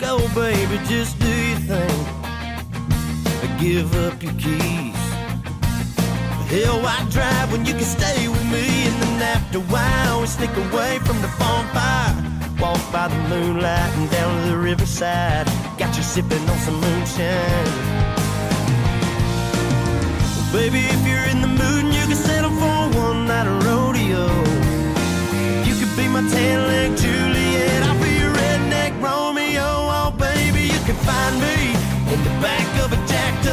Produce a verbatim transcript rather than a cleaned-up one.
go, baby, just do your thing. Give up your keys. Hell, why drive when you can stay with me? And then after a while, we sneak away from the bonfire. Walk by the moonlight and down to the riverside. Got you sipping on some moonshine. Well, baby, if you're in the mood and you can